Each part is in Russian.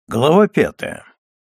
Глава 5.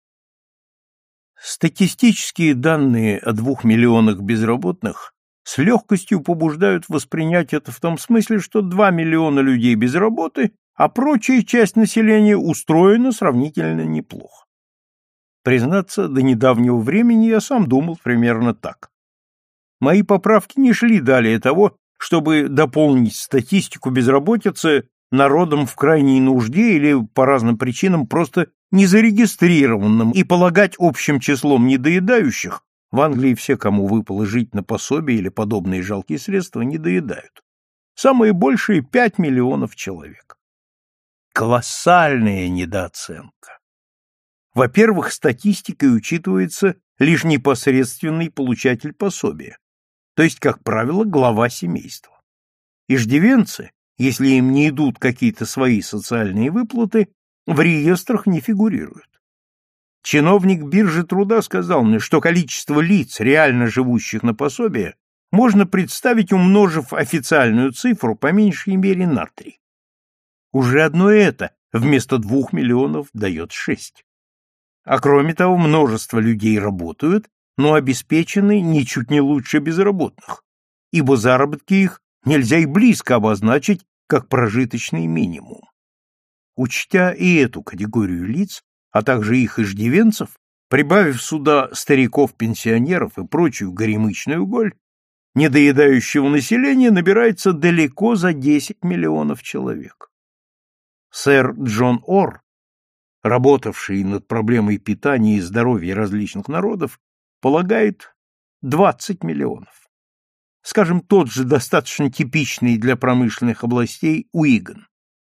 Статистические данные о 2 миллионах безработных с легкостью побуждают воспринять это в том смысле, что 2 миллиона людей без работы, а прочая часть населения устроена сравнительно неплохо. Признаться, до недавнего времени я сам думал примерно так. Мои поправки не шли далее того, чтобы дополнить статистику безработицы народом в крайней нужде или по разным причинам просто незарегистрированным и полагать общим числом недоедающих, в Англии все, кому выпало жить на пособие или подобные жалкие средства, недоедают. Самые большие 5 миллионов человек. Колоссальная недооценка. Во-первых, статистикой учитывается лишь непосредственный получатель пособия, то есть, как правило, глава семейства. Иждивенцы, если им не идут какие-то свои социальные выплаты, в реестрах не фигурируют. Чиновник биржи труда сказал мне, что количество лиц, реально живущих на пособие, можно представить, умножив официальную цифру по меньшей мере на 3. Уже одно это вместо 2 миллионов дает 6. А кроме того, множество людей работают, но обеспечены ничуть не лучше безработных, ибо заработки их нельзя и близко обозначить как прожиточный минимум. Учтя и эту категорию лиц, а также их иждивенцев, прибавив сюда стариков-пенсионеров и прочую горемычную голь, недоедающего населения набирается далеко за 10 миллионов человек. Сэр Джон Орр, работавший над проблемой питания и здоровья различных народов, полагает 20 миллионов. Скажем, тот же достаточно типичный для промышленных областей Уиган.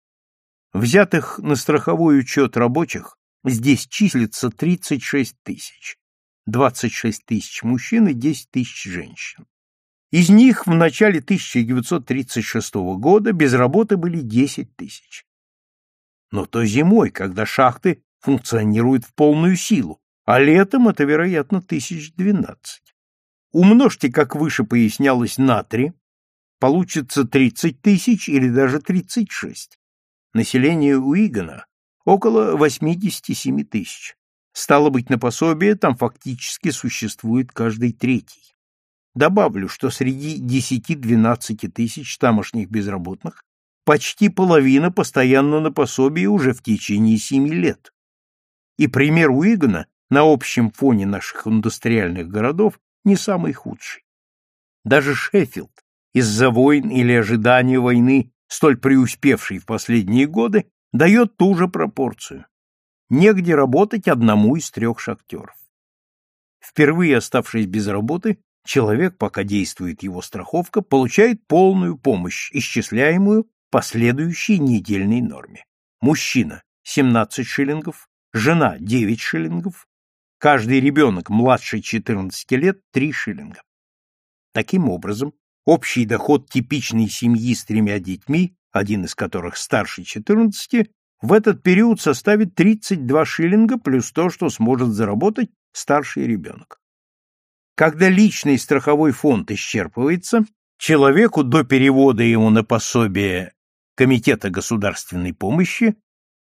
Взятых на страховой учет рабочих здесь числится 36 тысяч. 26 тысяч мужчин и 10 тысяч женщин. Из них в начале 1936 года без работы были 10 тысяч. Но то зимой, когда шахты функционируют в полную силу, а летом это, вероятно, 1012. Умножьте, как выше пояснялось, на 3, получится 30 тысяч или даже 36. Население Уигана около 87 тысяч. Стало быть, на пособие там фактически существует каждый третий. Добавлю, что среди 10-12 тысяч тамошних безработных почти половина постоянно на пособии уже в течение 7 лет. И пример Уигана на общем фоне наших индустриальных городов не самый худший. Даже Шеффилд, из-за войн или ожидания войны, столь преуспевший в последние годы, дает ту же пропорцию. Негде работать одному из 3 шахтеров. Впервые оставшись без работы, человек, пока действует его страховка, получает полную помощь, исчисляемую по следующей недельной норме. Мужчина – 17 шиллингов, жена – 9 шиллингов, каждый ребенок младше 14 лет – 3 шиллинга. Таким образом, общий доход типичной семьи с 3 детьми, один из которых старше 14, в этот период составит 32 шиллинга плюс то, что сможет заработать старший ребенок. Когда личный страховой фонд исчерпывается, человеку до перевода ему на пособие Комитета государственной помощи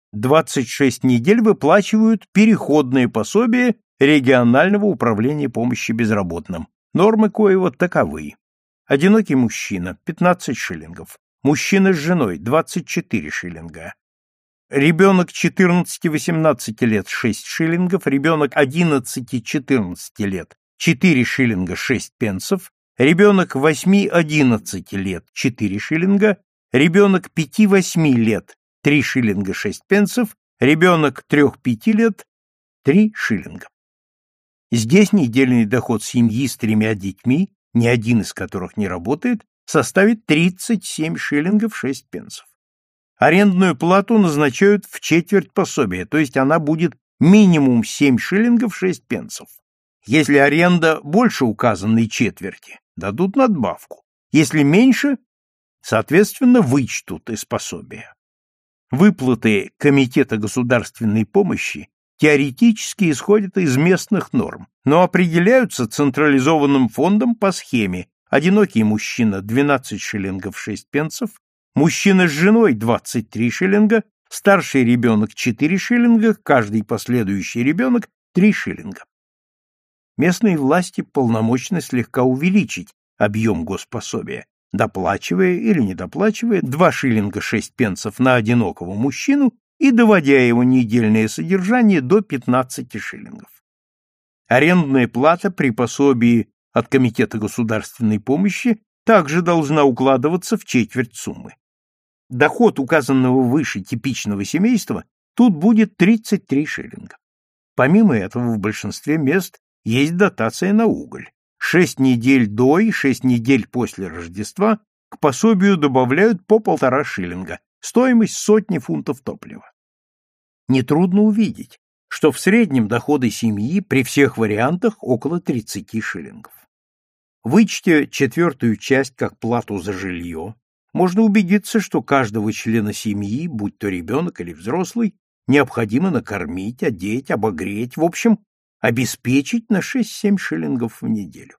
26 недель выплачивают переходное пособие регионального управления помощи безработным. Нормы коего таковы. Одинокий мужчина – 15 шиллингов, мужчина с женой – 24 шиллинга, ребенок 14-18 лет – 6 шиллингов, ребенок 11-14 лет – 4 шиллинга 6 пенсов, ребенок 8-11 лет – 4 шиллинга, ребенок 5-8 лет – 3 шиллинга 6 пенсов, ребенок 3-5 лет – 3 шиллинга. Здесь недельный доход семьи с 3 детьми, ни один из которых не работает, составит 37 шиллингов 6 пенсов. Арендную плату назначают в четверть пособия, то есть она будет минимум 7 шиллингов 6 пенсов. Если аренда больше указанной четверти, дадут надбавку. Если меньше, соответственно, вычтут из пособия. Выплаты Комитета государственной помощи теоретически исходят из местных норм, но определяются централизованным фондом по схеме: одинокий мужчина 12 шиллингов 6 пенсов, мужчина с женой 23 шиллинга, старший ребенок 4 шиллинга, каждый последующий ребенок 3 шиллинга. Местные власти полномочны слегка увеличить объем госпособия, доплачивая или не доплачивая 2 шиллинга 6 пенсов на одинокого мужчину и доводя его недельное содержание до 15 шиллингов. Арендная плата при пособии от Комитета государственной помощи также должна укладываться в четверть суммы. Доход указанного выше типичного семейства тут будет 33 шиллинга. Помимо этого, в большинстве мест есть дотация на уголь. 6 недель до и 6 недель после Рождества к пособию добавляют по 1,5 шиллинга, стоимость 100 фунтов топлива. Нетрудно увидеть, что в среднем доходы семьи при всех вариантах около 30 шиллингов. Вычтя четвертую часть как плату за жилье, можно убедиться, что каждого члена семьи, будь то ребенок или взрослый, необходимо накормить, одеть, обогреть, в общем, обеспечить на 6-7 шиллингов в неделю.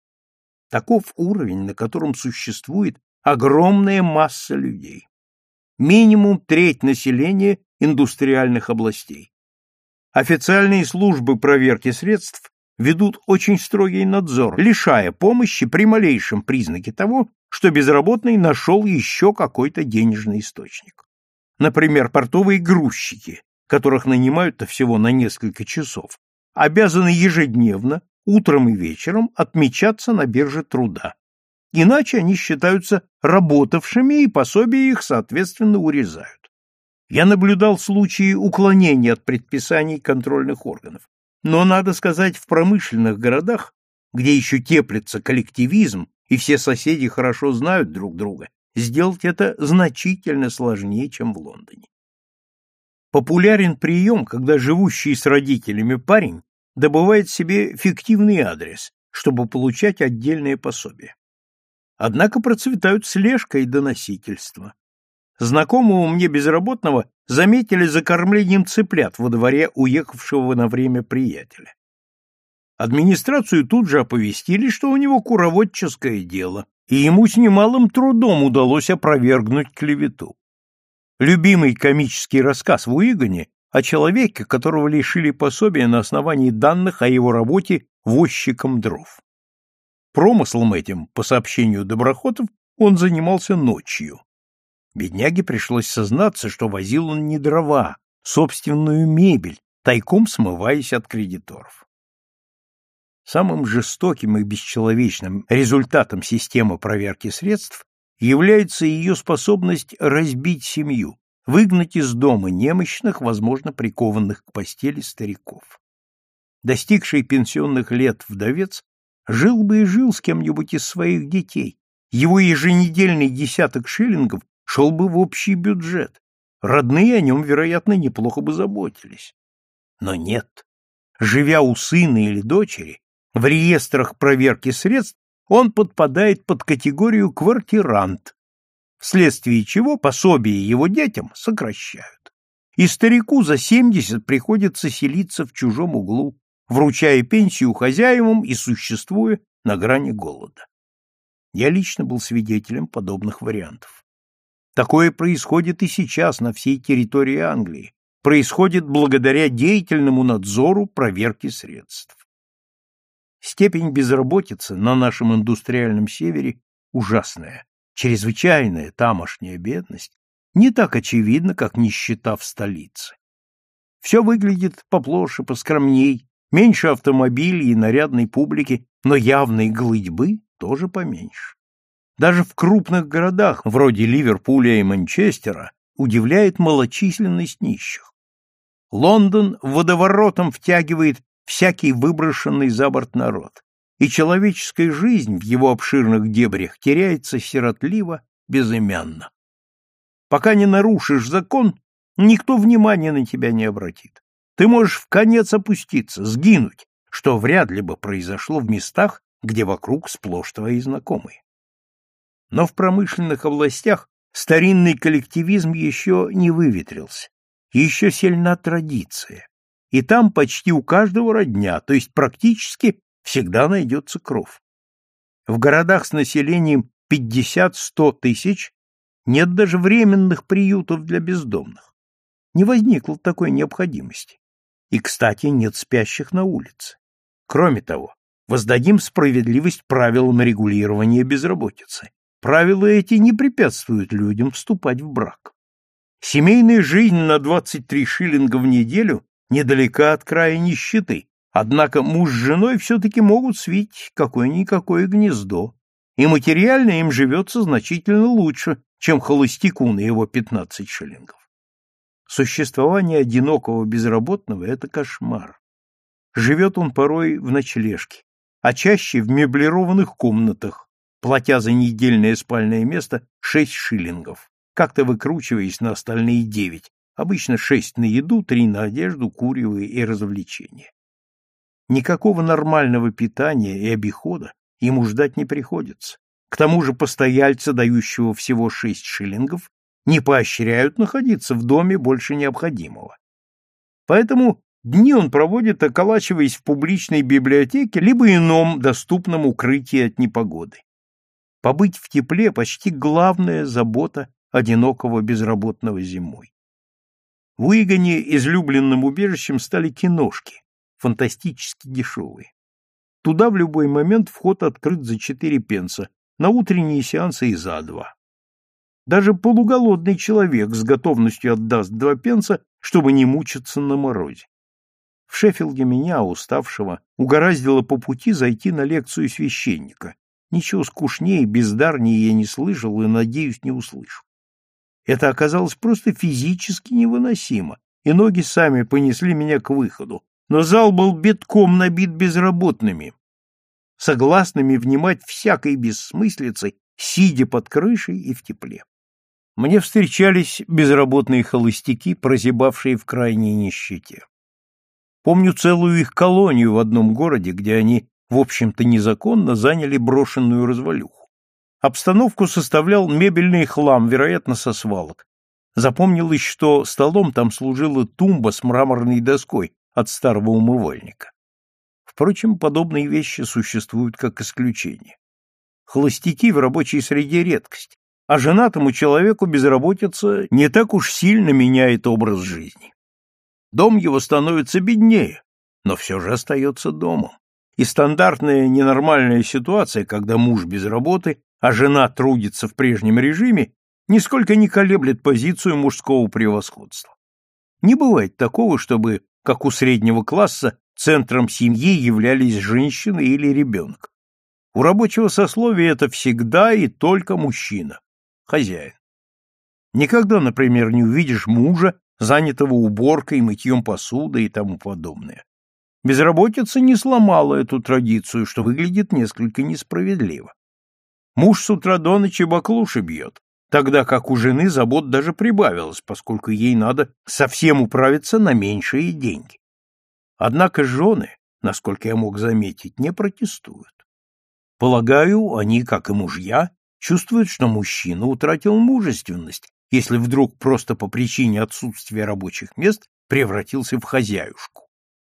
Таков уровень, на котором существует огромная масса людей. Минимум треть населения индустриальных областей. Официальные службы проверки средств ведут очень строгий надзор, лишая помощи при малейшем признаке того, что безработный нашел еще какой-то денежный источник. Например, портовые грузчики, которых нанимают-то всего на несколько часов, обязаны ежедневно, утром и вечером, отмечаться на бирже труда. Иначе они считаются работавшими, и пособия их, соответственно, урезают. Я наблюдал случаи уклонения от предписаний контрольных органов. Но, надо сказать, в промышленных городах, где еще теплится коллективизм и все соседи хорошо знают друг друга, сделать это значительно сложнее, чем в Лондоне. Популярен прием, когда живущий с родителями парень добывает себе фиктивный адрес, чтобы получать отдельное пособие. Однако процветают слежка и доносительство. Знакомого мне безработного заметили за кормлением цыплят во дворе уехавшего на время приятеля. Администрацию тут же оповестили, что у него куроводческое дело, и ему с немалым трудом удалось опровергнуть клевету. Любимый комический рассказ в Уигане о человеке, которого лишили пособия на основании данных о его работе возчиком дров. Промыслом этим, по сообщению доброхотов, он занимался ночью. Бедняге пришлось сознаться, что возил он не дрова, собственную мебель, тайком смываясь от кредиторов. Самым жестоким и бесчеловечным результатом системы проверки средств является ее способность разбить семью, выгнать из дома немощных, возможно, прикованных к постели стариков. Достигший пенсионных лет вдовец жил бы и жил с кем-нибудь из своих детей. Его еженедельный десяток шиллингов шел бы в общий бюджет. Родные о нем, вероятно, неплохо бы заботились. Но нет. Живя у сына или дочери, в реестрах проверки средств он подпадает под категорию квартирант, вследствие чего пособие его детям сокращают. И старику за 70 приходится селиться в чужом углу, вручая пенсию хозяевам и существуя на грани голода. Я лично был свидетелем подобных вариантов. Такое происходит и сейчас на всей территории Англии, происходит благодаря деятельному надзору проверки средств. Степень безработицы на нашем индустриальном севере ужасная, чрезвычайная тамошняя бедность не так очевидна, как нищета в столице. Все выглядит поплоше, поскромней, меньше автомобилей и нарядной публики, но явной голытьбы тоже поменьше. Даже в крупных городах, вроде Ливерпуля и Манчестера, удивляет малочисленность нищих. Лондон водоворотом втягивает всякий выброшенный за борт народ, и человеческая жизнь в его обширных дебрях теряется сиротливо, безымянно. Пока не нарушишь закон, никто внимания на тебя не обратит. Ты можешь вконец опуститься, сгинуть, что вряд ли бы произошло в местах, где вокруг сплошь твои знакомые. Но в промышленных областях старинный коллективизм еще не выветрился, еще сильна традиция. И там почти у каждого родня, то есть практически всегда найдется кров. В городах с населением 50-100 тысяч нет даже временных приютов для бездомных. Не возникло такой необходимости. И, кстати, нет спящих на улице. Кроме того, воздадим справедливость правилам регулирования безработицы. Правила эти не препятствуют людям вступать в брак. Семейная жизнь на 23 шиллинга в неделю недалека от края нищеты, однако муж с женой все-таки могут свить какое-никакое гнездо, и материально им живется значительно лучше, чем холостяку на его 15 шиллингов. Существование одинокого безработного – это кошмар. Живет он порой в ночлежке, а чаще в меблированных комнатах, платя за недельное спальное место 6 шиллингов, как-то выкручиваясь на остальные 9, обычно 6 на еду, 3 на одежду, курево и развлечения. Никакого нормального питания и обихода ему ждать не приходится. К тому же постояльца, дающего всего 6 шиллингов, не поощряют находиться в доме больше необходимого. Поэтому дни он проводит, околачиваясь в публичной библиотеке либо ином доступном укрытии от непогоды. Побыть в тепле – почти главная забота одинокого безработного зимой. В Уигане излюбленным убежищем стали киношки, фантастически дешевые. Туда в любой момент вход открыт за 4 пенса, на утренние сеансы и за 2. Даже полуголодный человек с готовностью отдаст 2 пенса, чтобы не мучиться на морозе. В Шеффилде меня, уставшего, угораздило по пути зайти на лекцию священника. Ничего скучнее и бездарнее я не слышал и, надеюсь, не услышу. Это оказалось просто физически невыносимо, и ноги сами понесли меня к выходу, но зал был битком набит безработными, согласными внимать всякой бессмыслицей, сидя под крышей и в тепле. Мне встречались безработные холостяки, прозябавшие в крайней нищете. Помню целую их колонию в одном городе, где они, в общем-то незаконно, заняли брошенную развалюху. Обстановку составлял мебельный хлам, вероятно, со свалок. Запомнилось, что столом там служила тумба с мраморной доской от старого умывальника. Впрочем, подобные вещи существуют как исключение. Холостяки в рабочей среде редкость, а женатому человеку безработица не так уж сильно меняет образ жизни. Дом его становится беднее, но все же остается домом. И стандартная ненормальная ситуация, когда муж без работы, а жена трудится в прежнем режиме, нисколько не колеблет позицию мужского превосходства. Не бывает такого, чтобы, как у среднего класса, центром семьи являлись женщина или ребенок. У рабочего сословия это всегда и только мужчина, хозяин. Никогда, например, не увидишь мужа, занятого уборкой, мытьем посуды и тому подобное. Безработица не сломала эту традицию, что выглядит несколько несправедливо. Муж с утра до ночи баклуши бьет, тогда как у жены забот даже прибавилось, поскольку ей надо совсем управиться на меньшие деньги. Однако жены, насколько я мог заметить, не протестуют. Полагаю, они, как и мужья, чувствуют, что мужчина утратил мужественность, если вдруг просто по причине отсутствия рабочих мест превратился в хозяюшку.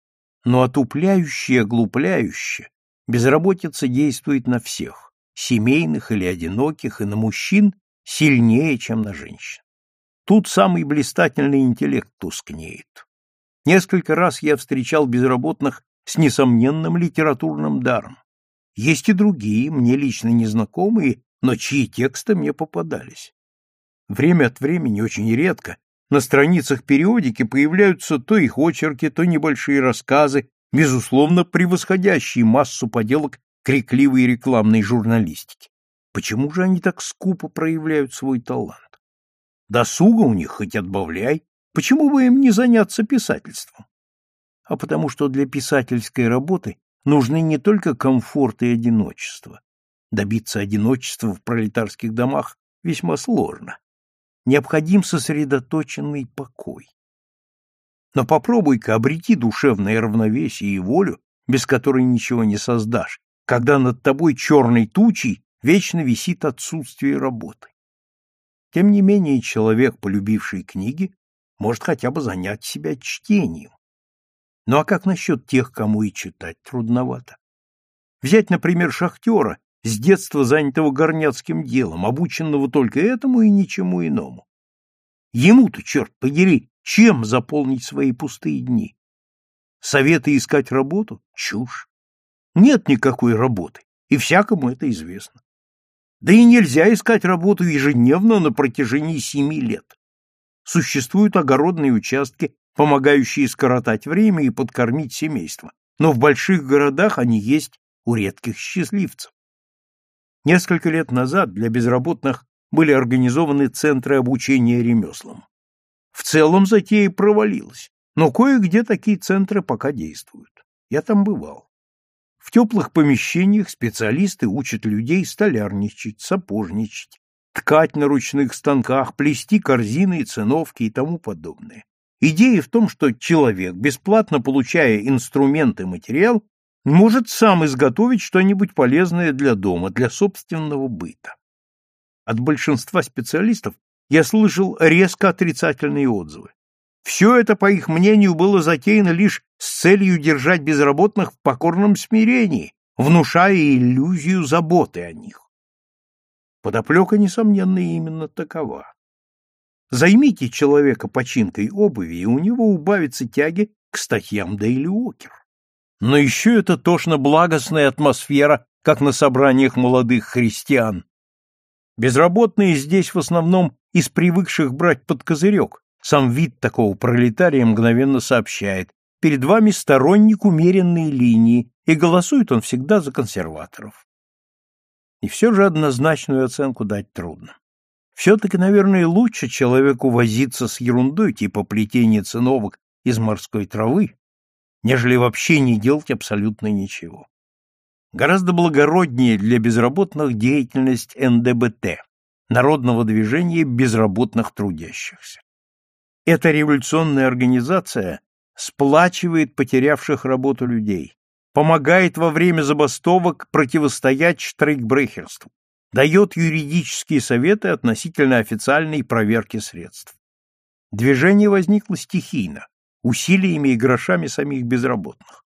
Но отупляюще и оглупляюще безработица действует на всех, семейных или одиноких, и на мужчин сильнее, чем на женщин. Тут самый блистательный интеллект тускнеет. Несколько раз я встречал безработных с несомненным литературным даром. Есть и другие, мне лично незнакомые, но чьи тексты мне попадались. Время от времени, очень редко, на страницах периодики появляются то их очерки, то небольшие рассказы, безусловно, превосходящие массу поделок крикливой рекламной журналистики. Почему же они так скупо проявляют свой талант? Досуга у них хоть отбавляй, почему бы им не заняться писательством? А потому что для писательской работы нужны не только комфорт и одиночество. Добиться одиночества в пролетарских домах весьма сложно. Необходим сосредоточенный покой. Но попробуй-ка обрети душевное равновесие и волю, без которой ничего не создашь, когда над тобой черной тучей вечно висит отсутствие работы. Тем не менее, человек, полюбивший книги, может хотя бы занять себя чтением. Ну а как насчет тех, кому и читать трудновато? Взять, например, шахтера, с детства занятого горняцким делом, обученного только этому и ничему иному. Ему-то, черт подери, Чем заполнить свои пустые дни? Советы искать работу? Чушь. Нет никакой работы, и всякому это известно. Да и нельзя искать работу ежедневно на протяжении 7 лет. Существуют огородные участки, помогающие скоротать время и подкормить семейство, но в больших городах они есть у редких счастливцев. Несколько лет назад для безработных были организованы центры обучения ремеслам. В целом затея провалилась, но кое-где такие центры пока действуют. Я там бывал. В теплых помещениях специалисты учат людей столярничать, сапожничать, ткать на ручных станках, плести корзины и циновки и тому подобное. Идея в том, что человек, бесплатно получая инструмент и материал, может сам изготовить что-нибудь полезное для дома, для собственного быта. От большинства специалистов я слышал резко отрицательные отзывы. Все это, по их мнению, было затеяно лишь с целью держать безработных в покорном смирении, внушая иллюзию заботы о них. Подоплека, несомненно, именно такова. Займите человека починкой обуви, и у него убавится тяги к статьям Daily Walker. Но еще это тошно-благостная атмосфера, как на собраниях молодых христиан. Безработные здесь в основном из привыкших брать под козырек. Сам вид такого пролетария мгновенно сообщает: перед вами сторонник умеренной линии, и голосует он всегда за консерваторов. И все же однозначную оценку дать трудно. Все-таки, наверное, лучше человеку возиться с ерундой типа плетения циновок из морской травы, нежели вообще не делать абсолютно ничего. Гораздо благороднее для безработных деятельность НДБТ, Народного движения безработных трудящихся. Эта революционная организация сплачивает потерявших работу людей, помогает во время забастовок противостоять штрейкбрехерству, дает юридические советы относительно официальной проверки средств. Движение возникло стихийно, усилиями и грошами самих безработных.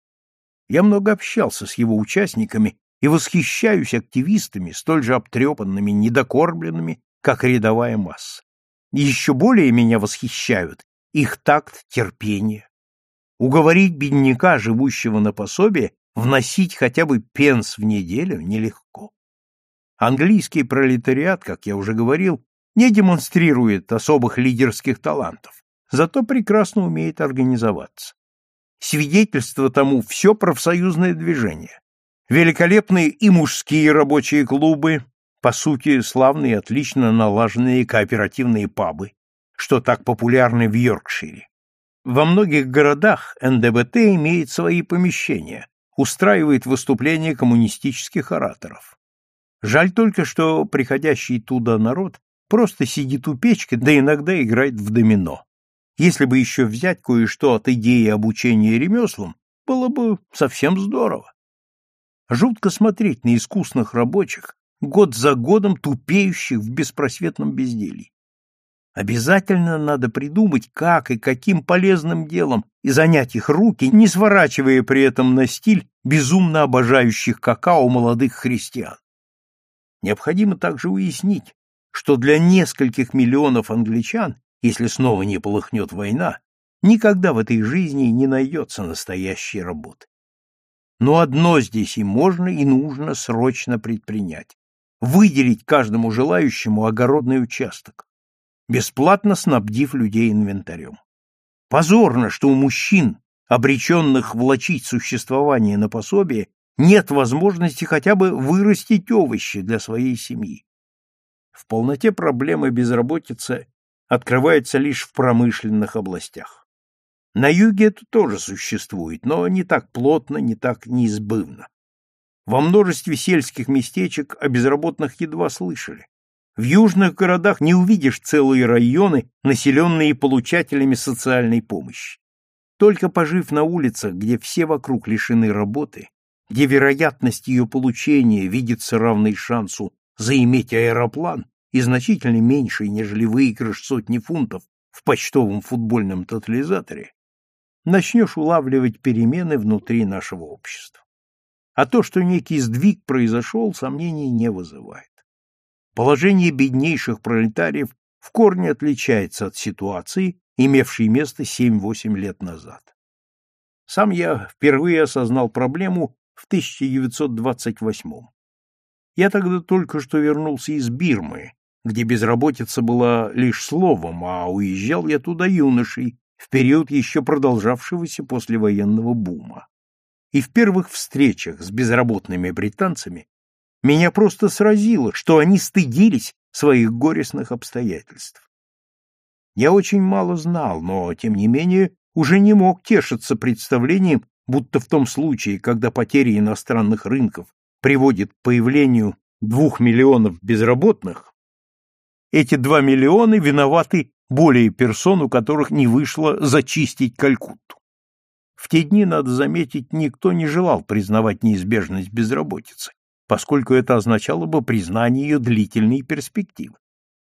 Я много общался с его участниками и восхищаюсь активистами, столь же обтрепанными, недокормленными, как рядовая масса. Еще более меня восхищают их такт, терпение. Уговорить бедняка, живущего на пособие, вносить хотя бы пенс в неделю нелегко. Английский пролетариат, как я уже говорил, не демонстрирует особых лидерских талантов, зато прекрасно умеет организоваться. Свидетельство тому все профсоюзное движение. Великолепные и мужские рабочие клубы, по сути, славные, отлично налаженные кооперативные пабы, что так популярны в Йоркшире. Во многих городах НДБТ имеет свои помещения, устраивает выступления коммунистических ораторов. Жаль только, что приходящий туда народ просто сидит у печки, да иногда играет в домино. Если бы еще взять кое-что от идеи обучения ремеслам, было бы совсем здорово. Жутко смотреть на искусных рабочих, год за годом тупеющих в беспросветном безделье. Обязательно надо придумать, как и каким полезным делом и занять их руки, не сворачивая при этом на стиль безумно обожающих какао молодых христиан. Необходимо также уяснить, что для нескольких миллионов англичан, если снова не полыхнет война, никогда в этой жизни не найдется настоящей работы. Но одно здесь и можно, и нужно срочно предпринять: выделить каждому желающему огородный участок, бесплатно снабдив людей инвентарем. Позорно, что у мужчин, обреченных влачить существование на пособие, нет возможности хотя бы вырастить овощи для своей семьи. В полноте проблемы безработицы открывается лишь в промышленных областях. На юге это тоже существует, но не так плотно, не так неизбывно. Во множестве сельских местечек о безработных едва слышали. В южных городах не увидишь целые районы, населенные получателями социальной помощи. Только пожив на улицах, где все вокруг лишены работы, где вероятность ее получения видится равной шансу заиметь аэроплан и значительно меньшей, нежели выигрыш сотни фунтов в почтовом футбольном тотализаторе, начнешь улавливать перемены внутри нашего общества. А то, что некий сдвиг произошел, сомнений не вызывает. Положение беднейших пролетариев в корне отличается от ситуации, имевший место 7-8 лет назад. Сам я впервые осознал проблему в 1928-м. Я тогда только что вернулся из Бирмы, где безработица была лишь словом, а уезжал я туда юношей, в период еще продолжавшегося послевоенного бума. И в первых встречах с безработными британцами меня просто сразило, что они стыдились своих горестных обстоятельств. Я очень мало знал, но, тем не менее, уже не мог тешиться представлением, будто в том случае, когда потеря иностранных рынков приводит к появлению 2 миллионов безработных, эти 2 миллиона виноваты более персон, у которых не вышло зачистить Калькутту. В те дни, надо заметить, никто не желал признавать неизбежность безработицы, поскольку это означало бы признание ее длительной перспективы.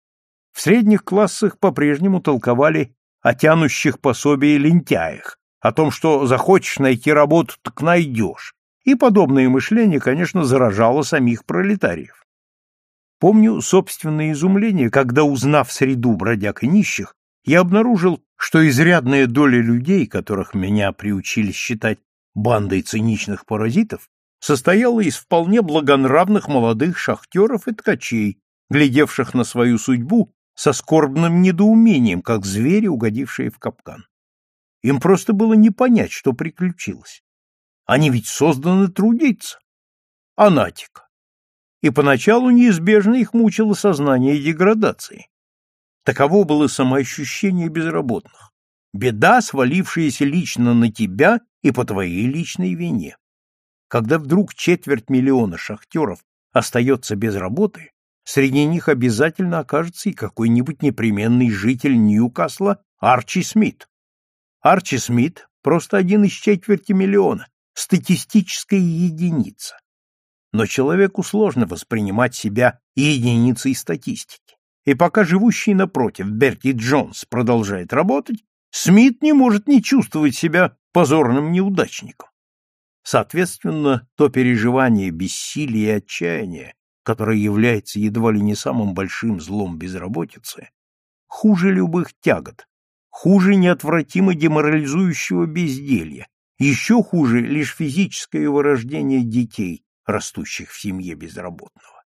В средних классах по-прежнему толковали о тянущих пособие лентяях, о том, что захочешь найти работу, так найдешь, и подобное мышление, конечно, заражало самих пролетариев. Помню собственное изумление, когда, узнав среду бродяг и нищих, я обнаружил, что изрядная доля людей, которых меня приучили считать бандой циничных паразитов, состояла из вполне благонравных молодых шахтеров и ткачей, глядевших на свою судьбу со скорбным недоумением, как звери, угодившие в капкан. Им просто было не понять, что приключилось. Они ведь созданы трудиться. Анатика. И поначалу неизбежно их мучило сознание деградации. Таково было самоощущение безработных. Беда, свалившаяся лично на тебя и по твоей личной вине. Когда вдруг 250 000 шахтеров остается без работы, среди них обязательно окажется и какой-нибудь непременный житель Ньюкасла Арчи Смит. Арчи Смит — просто один из 250 000, статистическая единица. Но человеку сложно воспринимать себя единицей статистики. И пока живущий напротив Берти Джонс продолжает работать, Смит не может не чувствовать себя позорным неудачником. Соответственно, то переживание бессилия и отчаяния, которое является едва ли не самым большим злом безработицы, хуже любых тягот, хуже неотвратимо деморализующего безделья, еще хуже лишь физическое вырождение детей, растущих в семье безработного.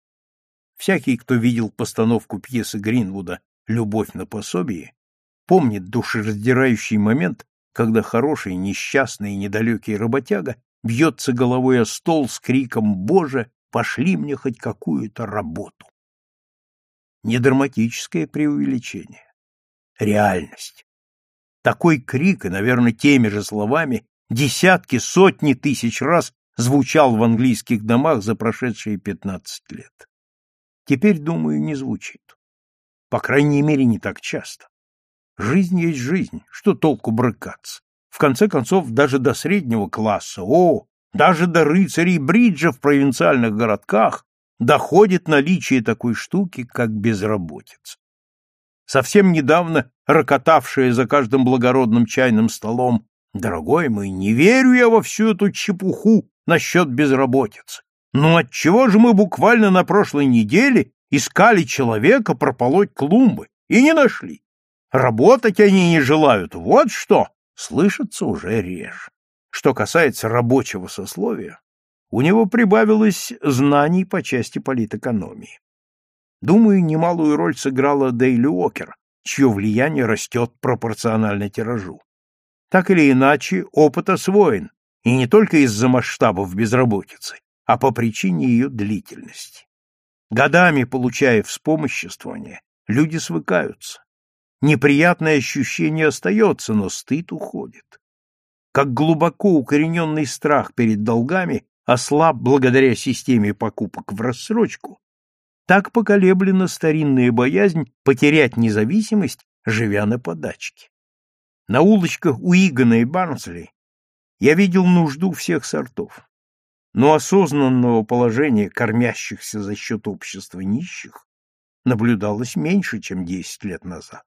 Всякий, кто видел постановку пьесы Гринвуда «Любовь на пособие», помнит душераздирающий момент, когда хороший, несчастный и недалекий работяга бьется головой о стол с криком «Боже, пошли мне хоть какую-то работу!». Не драматическое преувеличение. Реальность. Такой крик, и, наверное, теми же словами, десятки, сотни тысяч раз звучал в английских домах за прошедшие 15 лет. Теперь, думаю, не звучит. По крайней мере, не так часто. Жизнь есть жизнь, что толку брыкаться? В конце концов, даже до среднего класса, даже до рыцарей бриджа в провинциальных городках доходит наличие такой штуки, как безработица. Совсем недавно рокотавшая за каждым благородным чайным столом: «Дорогой мой, не верю я во всю эту чепуху насчет безработицы. Ну отчего же мы буквально на прошлой неделе искали человека прополоть клумбы и не нашли? Работать они не желают, вот что!» Слышится уже реже. Что касается рабочего сословия, у него прибавилось знаний по части политэкономии. Думаю, немалую роль сыграла Дейли Уокер, чье влияние растет пропорционально тиражу. Так или иначе, опыт освоен, и не только из-за масштабов безработицы, а по причине ее длительности. Годами получая вспомоществование, люди свыкаются. Неприятное ощущение остается, но стыд уходит. Как глубоко укорененный страх перед долгами ослаб благодаря системе покупок в рассрочку, так поколеблена старинная боязнь потерять независимость, живя на подачке. На улочках Уигана и Барнсли я видел нужду всех сортов, но осознанного положения кормящихся за счет общества нищих наблюдалось меньше, чем 10 лет назад.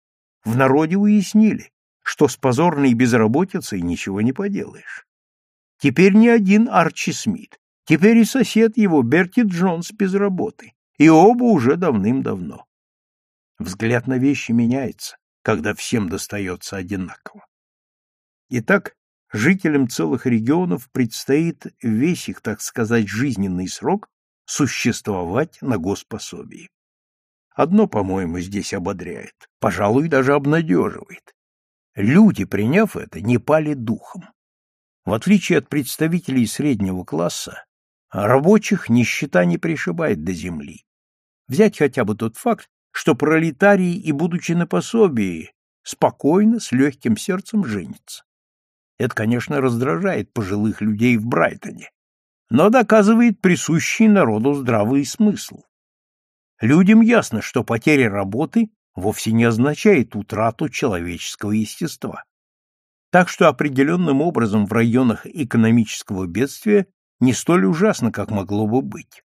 В народе уяснили, что с позорной безработицей ничего не поделаешь. Теперь не один Арчи Смит, теперь и сосед его Берти Джонс без работы, и оба уже давным-давно. Взгляд на вещи меняется, когда всем достается одинаково. Итак, жителям целых регионов предстоит весь их, так сказать, жизненный срок существовать на госпособии. Одно, по-моему, здесь ободряет, пожалуй, даже обнадеживает. Люди, приняв это, не пали духом. В отличие от представителей среднего класса, рабочих нищета не пришибает до земли. Взять хотя бы тот факт, что пролетарий, и будучи на пособии, спокойно, с легким сердцем женится. Это, конечно, раздражает пожилых людей в Брайтоне, но доказывает присущий народу здравый смысл. Людям ясно, что потеря работы вовсе не означает утрату человеческого естества. Так что определенным образом в районах экономического бедствия не столь ужасно, как могло бы быть.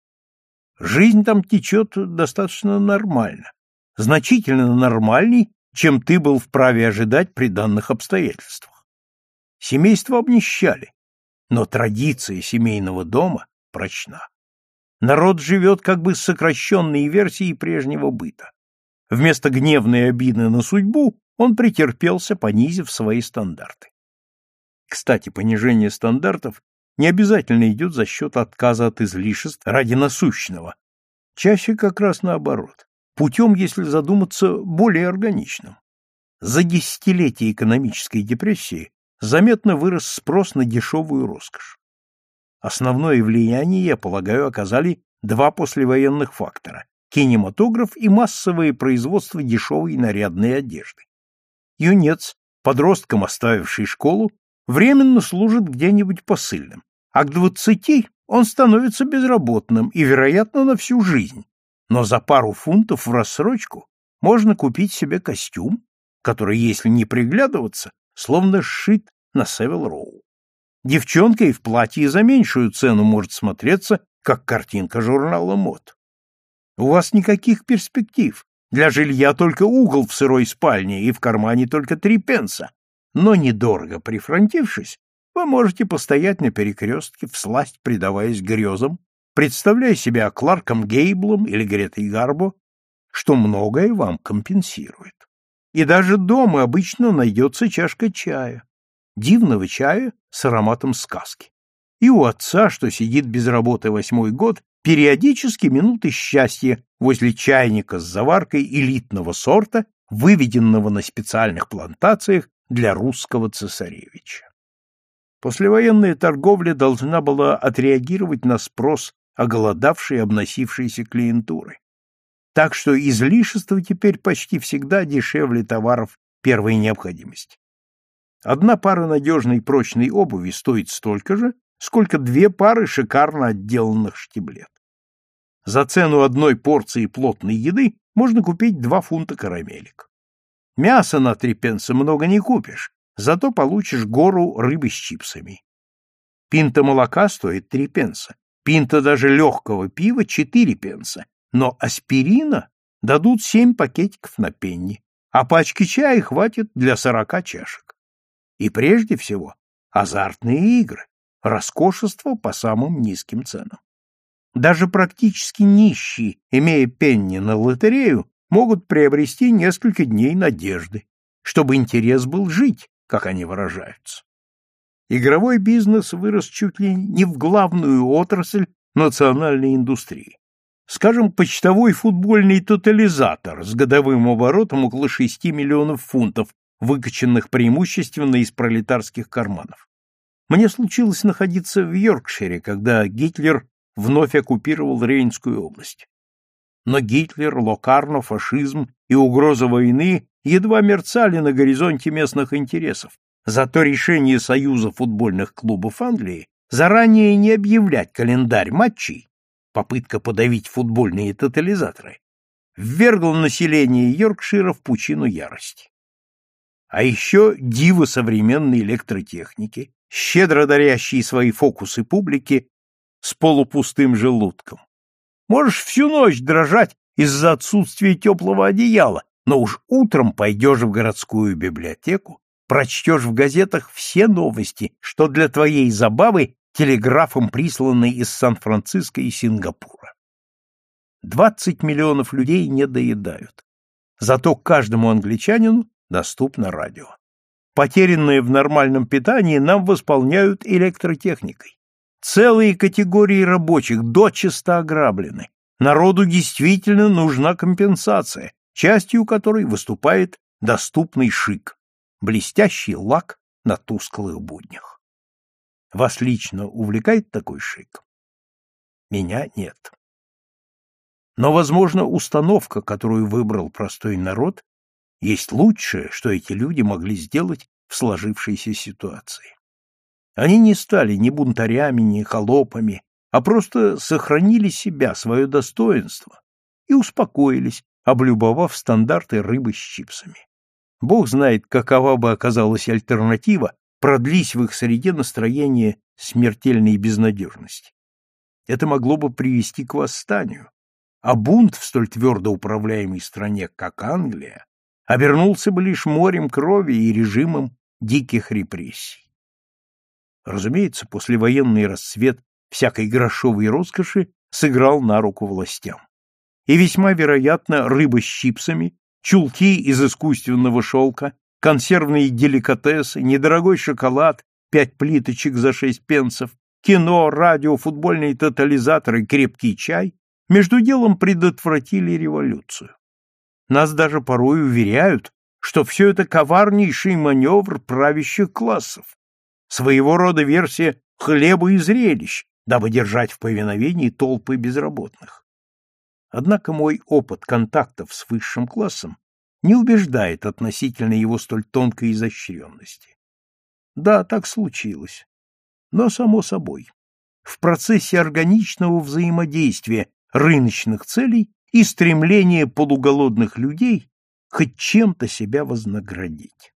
Жизнь там течет достаточно нормально, значительно нормальней, чем ты был вправе ожидать при данных обстоятельствах. Семейства обнищали, но традиция семейного дома прочна. Народ живет как бы с сокращенной версией прежнего быта. Вместо гневной обиды на судьбу он претерпелся, понизив свои стандарты. Кстати, понижение стандартов не обязательно идет за счет отказа от излишеств ради насущного. Чаще как раз наоборот, путем, если задуматься, более органичным. За десятилетия экономической депрессии заметно вырос спрос на дешевую роскошь. Основное влияние, я полагаю, оказали два послевоенных фактора – кинематограф и массовое производство дешевой нарядной одежды. Юнец, подростком оставивший школу, временно служит где-нибудь посыльным, а к 20 он становится безработным и, вероятно, на всю жизнь. Но за пару фунтов в рассрочку можно купить себе костюм, который, если не приглядываться, словно сшит на Севил Роу. Девчонка и в платье за меньшую цену может смотреться, как картинка журнала мод. У вас никаких перспектив. Для жилья только угол в сырой спальне и в кармане только 3 пенса. Но недорого прифронтившись, вы можете постоять на перекрестке, всласть предаваясь грезам, представляя себя Кларком Гейблом или Гретой Гарбо, что многое вам компенсирует. И даже дома обычно найдется чашка чая, дивного чая с ароматом сказки. И у отца, что сидит без работы 8-й год, периодически минуты счастья возле чайника с заваркой элитного сорта, выведенного на специальных плантациях для русского цесаревича. Послевоенная торговля должна была отреагировать на спрос оголодавшей и обносившейся клиентуры. Так что излишества теперь почти всегда дешевле товаров первой необходимости. Одна пара надежной прочной обуви стоит столько же, сколько 2 пары шикарно отделанных штиблет. За цену одной порции плотной еды можно купить 2 фунта карамелек. Мяса на 3 пенса много не купишь, зато получишь гору рыбы с чипсами. Пинта молока стоит 3 пенса, пинта даже легкого пива 4 пенса, но аспирина дадут 7 пакетиков на пенни, а пачки чая хватит для 40 чашек. И прежде всего азартные игры, роскошество по самым низким ценам. Даже практически нищие, имея пенни на лотерею, могут приобрести несколько дней надежды, чтобы интерес был жить, как они выражаются. Игровой бизнес вырос чуть ли не в главную отрасль национальной индустрии. Скажем, почтовой футбольный тотализатор с годовым оборотом около 6 миллионов фунтов, выкачанных преимущественно из пролетарских карманов. Мне случилось находиться в Йоркшире, когда Гитлер вновь оккупировал Рейнскую область. Но Гитлер, Локарно, фашизм и угроза войны едва мерцали на горизонте местных интересов. Зато решение Союза футбольных клубов Англии заранее не объявлять календарь матчей, попытка подавить футбольные тотализаторы, ввергло население Йоркшира в пучину ярости. А еще дивы современной электротехники, щедро дарящие свои фокусы публике с полупустым желудком. Можешь всю ночь дрожать из-за отсутствия теплого одеяла, но уж утром пойдешь в городскую библиотеку, прочтешь в газетах все новости, что для твоей забавы телеграфом присланы из Сан-Франциско и Сингапура. 20 миллионов людей не доедают. Зато каждому англичанину доступно радио. Потерянное в нормальном питании нам восполняют электротехникой. Целые категории рабочих дочисто ограблены. Народу действительно нужна компенсация, частью которой выступает доступный шик, блестящий лак на тусклых буднях. Вас лично увлекает такой шик? Меня нет. Но, возможно, установка, которую выбрал простой народ, есть лучшее, что эти люди могли сделать в сложившейся ситуации. Они не стали ни бунтарями, ни холопами, а просто сохранили себя, свое достоинство и успокоились, облюбовав стандарты рыбы с чипсами. Бог знает, какова бы оказалась альтернатива, продлись в их среде настроение смертельной безнадежности. Это могло бы привести к восстанию, а бунт в столь твердо управляемой стране, как Англия, обернулся бы лишь морем крови и режимом диких репрессий. Разумеется, послевоенный расцвет всякой грошовой роскоши сыграл на руку властям. И весьма вероятно, рыба с чипсами, чулки из искусственного шелка, консервные деликатесы, недорогой шоколад, 5 плиточек за 6 пенсов, кино, радио, футбольный тотализатор и крепкий чай между делом предотвратили революцию. Нас даже порой уверяют, что все это коварнейший маневр правящих классов, своего рода версия хлеба и зрелищ, дабы держать в повиновении толпы безработных. Однако мой опыт контактов с высшим классом не убеждает относительно его столь тонкой изощренности. Да, так случилось. Но само собой, в процессе органичного взаимодействия рыночных целей и стремления полуголодных людей хоть чем-то себя вознаградить.